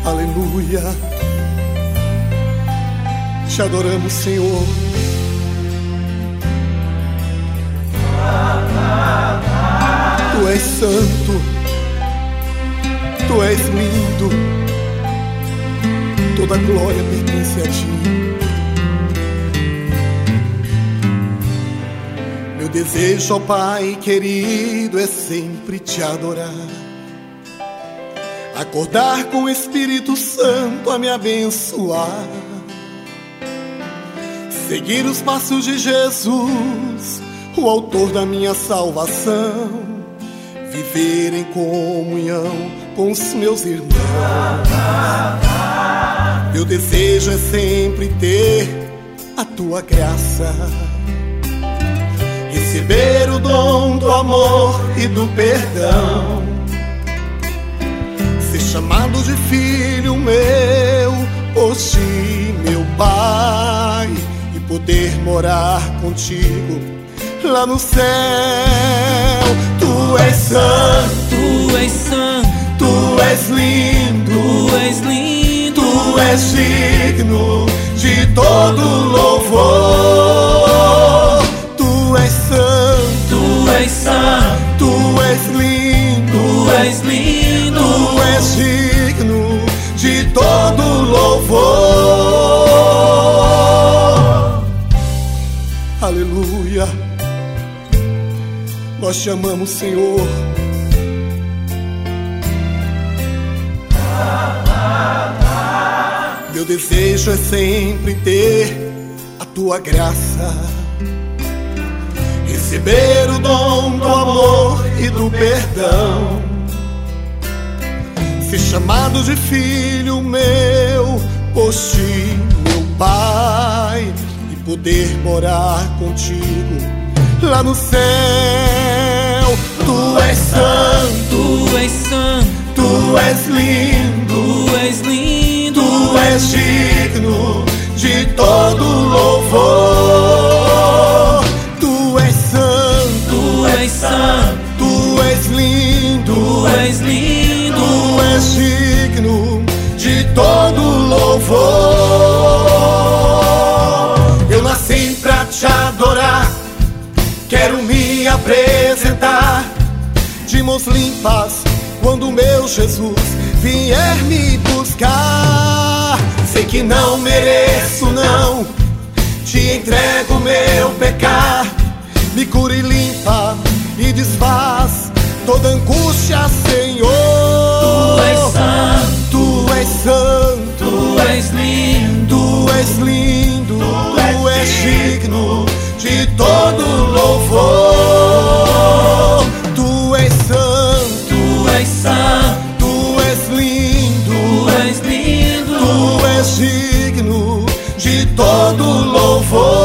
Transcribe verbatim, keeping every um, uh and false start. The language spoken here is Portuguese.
Aleluia, te adoramos, Senhor. Tu és santo, tu és lindo, toda glória pertence a ti. Meu desejo, ó Pai querido, é sempre te adorar, acordar com o Espírito Santo a me abençoar, seguir os passos de Jesus, o autor da minha salvação, viver em comunhão com os meus irmãos. Meu desejo é sempre ter a tua graça, receber o dom do amor e do perdão, ser chamado de filho meu, por ti, meu Pai, e poder morar contigo lá no céu. Tu és santo, Tu és santo, tu és lindo, Tu és lindo, tu és digno de todo louvor. Tu és santo, Tu és santo, tu és lindo, Tu és lindo, tu és digno de todo louvor. Aleluia, nós te amamos, Senhor. Meu desejo é sempre ter a tua graça, receber o dom do amor e do perdão, ser chamado de filho meu, por ti, meu Pai, e poder morar contigo lá no céu. Tu és santo, Tu és santo, tu és lindo, Tu és lindo, tu és digno de todo louvor. Tu és santo, Tu és santo, tu és lindo, Tu és lindo, tu és digno de todo louvor. Eu nasci pra te adorar, quero me apresentar de mãos limpas quando meu Jesus vier me buscar. Sei que não mereço, não, te entrego meu pecar. Me cura e limpa e desfaz toda angústia, Senhor. Tu és santo, Tu és santo, Tu és lindo, tu és lindo, tu és digno de todo louvor. Tu és santo, Tu és santo, tu és lindo, Tu és lindo, tu és digno de todo louvor.